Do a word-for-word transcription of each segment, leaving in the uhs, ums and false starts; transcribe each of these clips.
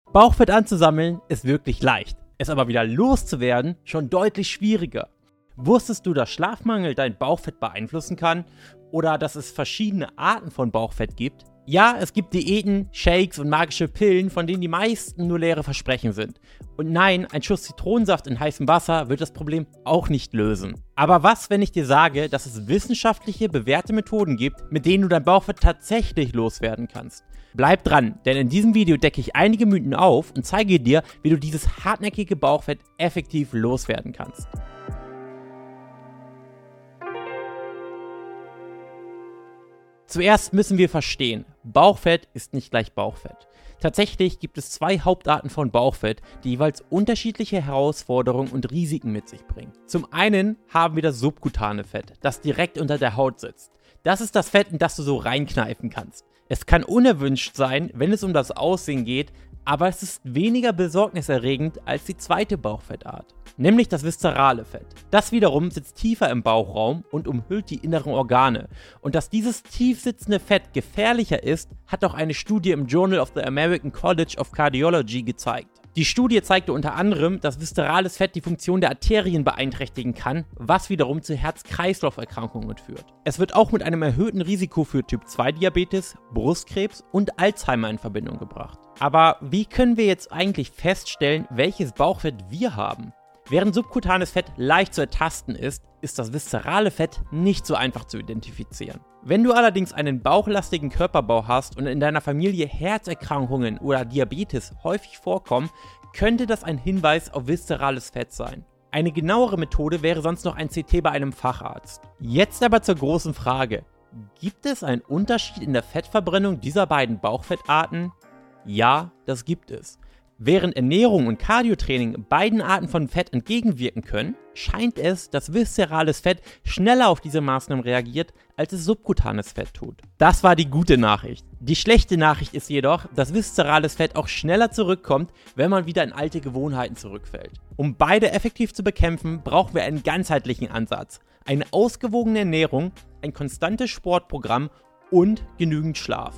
Bauchfett anzusammeln ist wirklich leicht, es aber wieder loszuwerden schon deutlich schwieriger. Wusstest du, dass Schlafmangel dein Bauchfett beeinflussen kann oder dass es verschiedene Arten von Bauchfett gibt? Ja, es gibt Diäten, Shakes und magische Pillen, von denen die meisten nur leere Versprechen sind. Und nein, ein Schuss Zitronensaft in heißem Wasser wird das Problem auch nicht lösen. Aber was, wenn ich dir sage, dass es wissenschaftliche, bewährte Methoden gibt, mit denen du dein Bauchfett tatsächlich loswerden kannst? Bleib dran, denn in diesem Video decke ich einige Mythen auf und zeige dir, wie du dieses hartnäckige Bauchfett effektiv loswerden kannst. Zuerst müssen wir verstehen, Bauchfett ist nicht gleich Bauchfett. Tatsächlich gibt es zwei Hauptarten von Bauchfett, die jeweils unterschiedliche Herausforderungen und Risiken mit sich bringen. Zum einen haben wir das subkutane Fett, das direkt unter der Haut sitzt. Das ist das Fett, in das du so reinkneifen kannst. Es kann unerwünscht sein, wenn es um das Aussehen geht, aber es ist weniger besorgniserregend als die zweite Bauchfettart, nämlich das viszerale Fett. Das wiederum sitzt tiefer im Bauchraum und umhüllt die inneren Organe. Und dass dieses tief sitzende Fett gefährlicher ist, hat auch eine Studie im Journal of the American College of Cardiology gezeigt. Die Studie zeigte unter anderem, dass viszerales Fett die Funktion der Arterien beeinträchtigen kann, was wiederum zu Herz-Kreislauf-Erkrankungen führt. Es wird auch mit einem erhöhten Risiko für Typ zwei Diabetes, Brustkrebs und Alzheimer in Verbindung gebracht. Aber wie können wir jetzt eigentlich feststellen, welches Bauchfett wir haben? Während subkutanes Fett leicht zu ertasten ist, ist das viszerale Fett nicht so einfach zu identifizieren. Wenn du allerdings einen bauchlastigen Körperbau hast und in deiner Familie Herzerkrankungen oder Diabetes häufig vorkommen, könnte das ein Hinweis auf viszerales Fett sein. Eine genauere Methode wäre sonst noch ein C T bei einem Facharzt. Jetzt aber zur großen Frage: Gibt es einen Unterschied in der Fettverbrennung dieser beiden Bauchfettarten? Ja, das gibt es. Während Ernährung und Cardiotraining beiden Arten von Fett entgegenwirken können, scheint es, dass viszerales Fett schneller auf diese Maßnahmen reagiert, als es subkutanes Fett tut. Das war die gute Nachricht. Die schlechte Nachricht ist jedoch, dass viszerales Fett auch schneller zurückkommt, wenn man wieder in alte Gewohnheiten zurückfällt. Um beide effektiv zu bekämpfen, brauchen wir einen ganzheitlichen Ansatz, eine ausgewogene Ernährung, ein konstantes Sportprogramm und genügend Schlaf.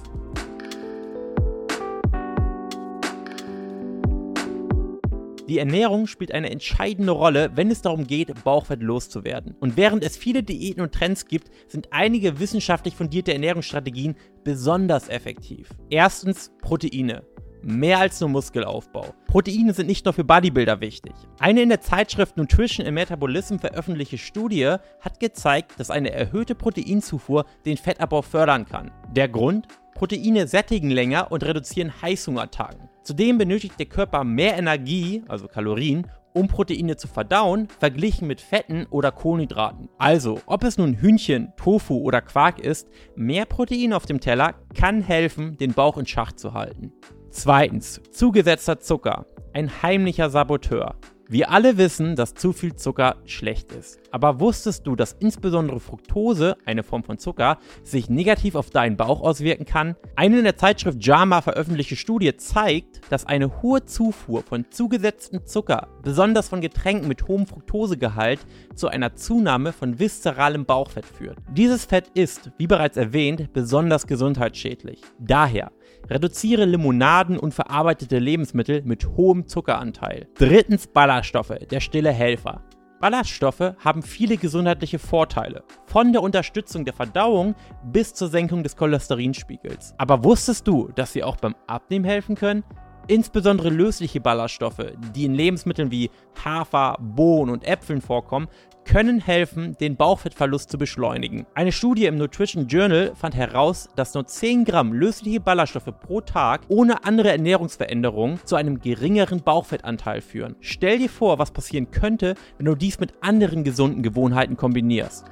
Die Ernährung spielt eine entscheidende Rolle, wenn es darum geht, Bauchfett loszuwerden. Und während es viele Diäten und Trends gibt, sind einige wissenschaftlich fundierte Ernährungsstrategien besonders effektiv. Erstens Proteine. Mehr als nur Muskelaufbau. Proteine sind nicht nur für Bodybuilder wichtig. Eine in der Zeitschrift Nutrition and Metabolism veröffentlichte Studie hat gezeigt, dass eine erhöhte Proteinzufuhr den Fettabbau fördern kann. Der Grund? Proteine sättigen länger und reduzieren Heißhungerattacken. Zudem benötigt der Körper mehr Energie, also Kalorien, um Proteine zu verdauen, verglichen mit Fetten oder Kohlenhydraten. Also, ob es nun Hühnchen, Tofu oder Quark ist, mehr Protein auf dem Teller kann helfen, den Bauch in Schach zu halten. Zweitens, zugesetzter Zucker, ein heimlicher Saboteur. Wir alle wissen, dass zu viel Zucker schlecht ist. Aber wusstest du, dass insbesondere Fructose, eine Form von Zucker, sich negativ auf deinen Bauch auswirken kann? Eine in der Zeitschrift JAMA veröffentlichte Studie zeigt, dass eine hohe Zufuhr von zugesetztem Zucker, besonders von Getränken mit hohem Fructosegehalt, zu einer Zunahme von viszeralem Bauchfett führt. Dieses Fett ist, wie bereits erwähnt, besonders gesundheitsschädlich. Daher reduziere Limonaden und verarbeitete Lebensmittel mit hohem Zuckeranteil. Drittens Ballaststoffe, der stille Helfer. Ballaststoffe haben viele gesundheitliche Vorteile, von der Unterstützung der Verdauung bis zur Senkung des Cholesterinspiegels. Aber wusstest du, dass sie auch beim Abnehmen helfen können? Insbesondere lösliche Ballaststoffe, die in Lebensmitteln wie Hafer, Bohnen und Äpfeln vorkommen, können helfen, den Bauchfettverlust zu beschleunigen. Eine Studie im Nutrition Journal fand heraus, dass nur zehn Gramm lösliche Ballaststoffe pro Tag ohne andere Ernährungsveränderungen zu einem geringeren Bauchfettanteil führen. Stell dir vor, was passieren könnte, wenn du dies mit anderen gesunden Gewohnheiten kombinierst.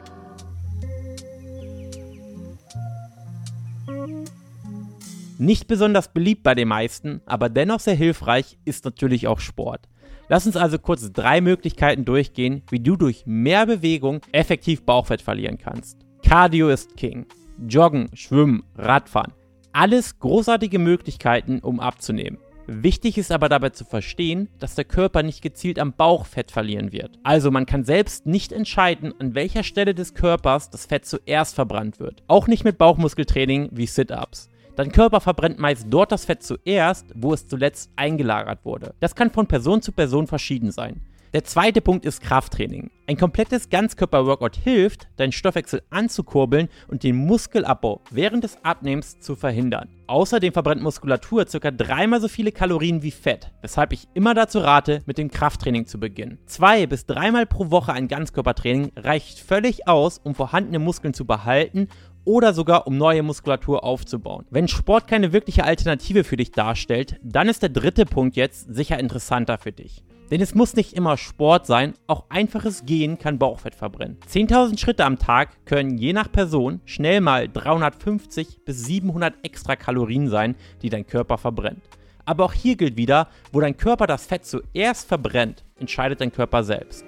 Nicht besonders beliebt bei den meisten, aber dennoch sehr hilfreich ist natürlich auch Sport. Lass uns also kurz drei Möglichkeiten durchgehen, wie du durch mehr Bewegung effektiv Bauchfett verlieren kannst. Cardio ist King. Joggen, Schwimmen, Radfahren. Alles großartige Möglichkeiten, um abzunehmen. Wichtig ist aber dabei zu verstehen, dass der Körper nicht gezielt am Bauchfett verlieren wird. Also man kann selbst nicht entscheiden, an welcher Stelle des Körpers das Fett zuerst verbrannt wird. Auch nicht mit Bauchmuskeltraining wie Sit-Ups. Dein Körper verbrennt meist dort das Fett zuerst, wo es zuletzt eingelagert wurde. Das kann von Person zu Person verschieden sein. Der zweite Punkt ist Krafttraining. Ein komplettes Ganzkörper-Workout hilft, deinen Stoffwechsel anzukurbeln und den Muskelabbau während des Abnehmens zu verhindern. Außerdem verbrennt Muskulatur ca. dreimal so viele Kalorien wie Fett, weshalb ich immer dazu rate, mit dem Krafttraining zu beginnen. Zwei bis dreimal pro Woche ein Ganzkörpertraining reicht völlig aus, um vorhandene Muskeln zu behalten oder sogar um neue Muskulatur aufzubauen. Wenn Sport keine wirkliche Alternative für dich darstellt, dann ist der dritte Punkt jetzt sicher interessanter für dich. Denn es muss nicht immer Sport sein, auch einfaches Gehen kann Bauchfett verbrennen. zehntausend Schritte am Tag können je nach Person schnell mal dreihundertfünfzig bis siebenhundert extra Kalorien sein, die dein Körper verbrennt. Aber auch hier gilt wieder, wo dein Körper das Fett zuerst verbrennt, entscheidet dein Körper selbst.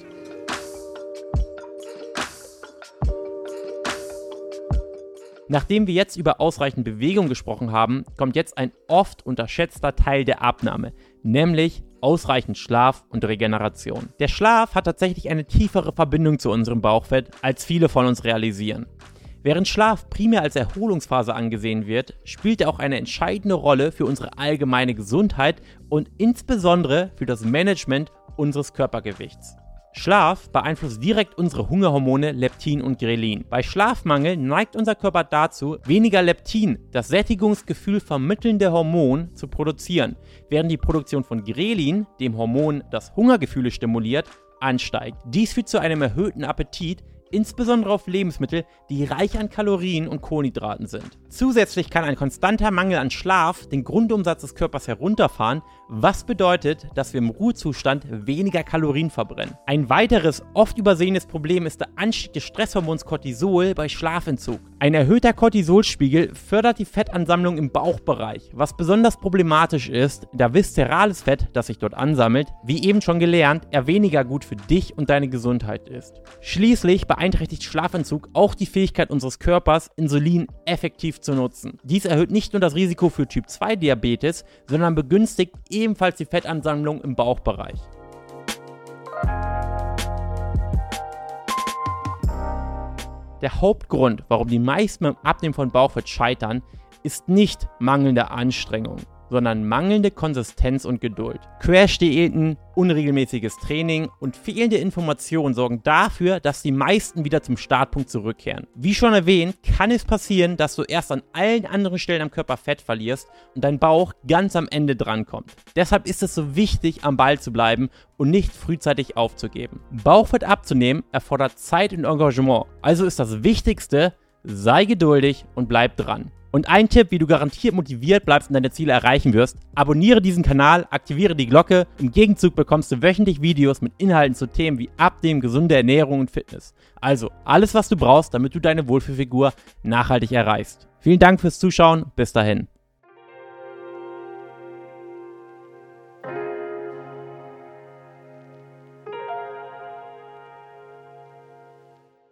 Nachdem wir jetzt über ausreichend Bewegung gesprochen haben, kommt jetzt ein oft unterschätzter Teil der Abnahme, nämlich ausreichend Schlaf und Regeneration. Der Schlaf hat tatsächlich eine tiefere Verbindung zu unserem Bauchfett, als viele von uns realisieren. Während Schlaf primär als Erholungsphase angesehen wird, spielt er auch eine entscheidende Rolle für unsere allgemeine Gesundheit und insbesondere für das Management unseres Körpergewichts. Schlaf beeinflusst direkt unsere Hungerhormone Leptin und Grelin. Bei Schlafmangel neigt unser Körper dazu, weniger Leptin, das Sättigungsgefühl vermittelnde Hormon, zu produzieren, während die Produktion von Grelin, dem Hormon, das Hungergefühle stimuliert, ansteigt. Dies führt zu einem erhöhten Appetit, insbesondere auf Lebensmittel, die reich an Kalorien und Kohlenhydraten sind. Zusätzlich kann ein konstanter Mangel an Schlaf den Grundumsatz des Körpers herunterfahren, was bedeutet, dass wir im Ruhezustand weniger Kalorien verbrennen. Ein weiteres, oft übersehenes Problem ist der Anstieg des Stresshormons Cortisol bei Schlafentzug. Ein erhöhter Cortisolspiegel fördert die Fettansammlung im Bauchbereich, was besonders problematisch ist, da viszerales Fett, das sich dort ansammelt, wie eben schon gelernt, eher weniger gut für dich und deine Gesundheit ist. Schließlich beeinträchtigt Schlafentzug auch die Fähigkeit unseres Körpers, Insulin effektiv zu nutzen. Dies erhöht nicht nur das Risiko für Typ zwei Diabetes, sondern begünstigt ebenfalls die Fettansammlung im Bauchbereich. Der Hauptgrund, warum die meisten beim Abnehmen von Bauchfett scheitern, ist nicht mangelnde Anstrengung, sondern mangelnde Konsistenz und Geduld. Crash-Diäten, unregelmäßiges Training und fehlende Informationen sorgen dafür, dass die meisten wieder zum Startpunkt zurückkehren. Wie schon erwähnt, kann es passieren, dass du erst an allen anderen Stellen am Körper Fett verlierst und dein Bauch ganz am Ende drankommt. Deshalb ist es so wichtig, am Ball zu bleiben und nicht frühzeitig aufzugeben. Bauchfett abzunehmen erfordert Zeit und Engagement, also ist das Wichtigste, sei geduldig und bleib dran. Und ein Tipp, wie du garantiert motiviert bleibst und deine Ziele erreichen wirst: Abonniere diesen Kanal, aktiviere die Glocke. Im Gegenzug bekommst du wöchentlich Videos mit Inhalten zu Themen wie Abnehmen, gesunde Ernährung und Fitness. Also alles, was du brauchst, damit du deine Wohlfühlfigur nachhaltig erreichst. Vielen Dank fürs Zuschauen. Bis dahin.